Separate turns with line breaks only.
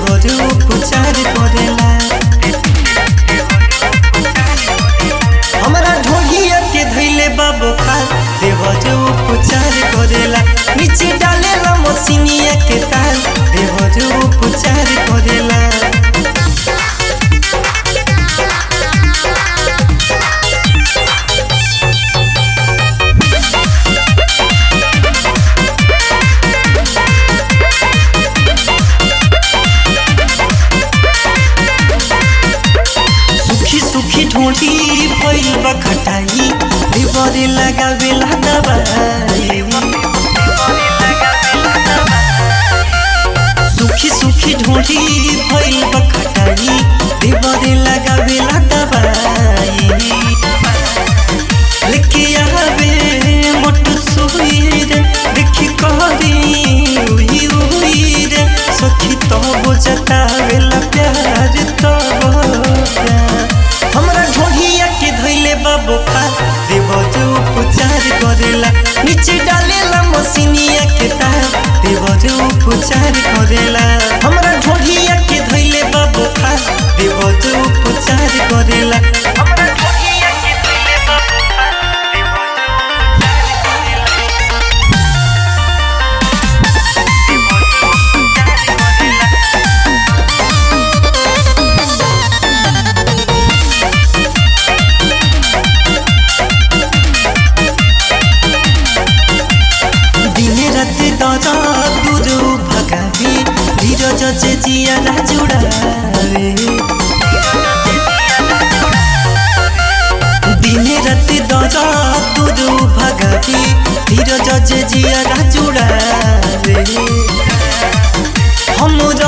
देवरू उपचार करेला। हमरा ढोलिया के धैले बाबू खा देवरू उपचार करेला। नीचे डालेला मसीनिया के तार देवरू उपचार करेला। सुखी ढोली भइल बा खटाई देवरे लगावेला दवाई। सुखी ढोली भइल बा खटाई देवरे लगावेला दवाई। लेके आवे मोट सुई रे देखी कहरी उही उही रे सखी तो बुझतावेला प्यार तो हमरा ढोलिया के धैले बाबू खा देवरू उपचार करेला। नीचे डालेला मसीनिया के तार देवरू उपचार करेला। हमरा ढोलिया के धैले बाबू खा देवरू उपचार करेला। हमरा ढोलिया के धैले बाबू खा दूर भगावे धीरज जे जिया जुड़ावे। दिने राति दरा दूर भगावे धीरज जे जिया जुड़ावे। हमरा